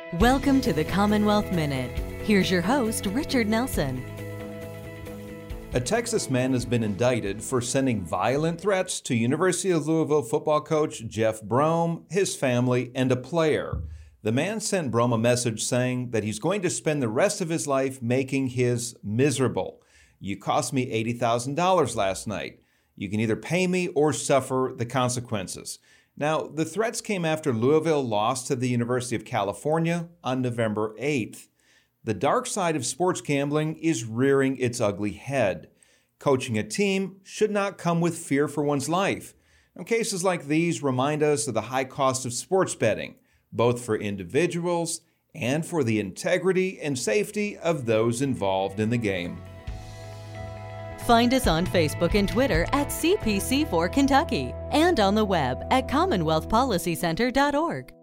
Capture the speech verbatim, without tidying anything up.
Welcome to the Commonwealth Minute. Here's your host, Richard Nelson. A Texas man has been indicted for sending violent threats to University of Louisville football coach Jeff Brohm, his family, and a player. The man sent Brohm a message saying that he's going to spend the rest of his life making his miserable. You cost me eighty thousand dollars last night. You can either pay me or suffer the consequences. Now, the threats came after Louisville lost to the University of California on November eighth. The dark side of sports gambling is rearing its ugly head. Coaching a team should not come with fear for one's life. And cases like these remind us of the high cost of sports betting, both for individuals and for the integrity and safety of those involved in the game. Find us on Facebook and Twitter at C P C four Kentucky and on the web at commonwealth policy center dot org.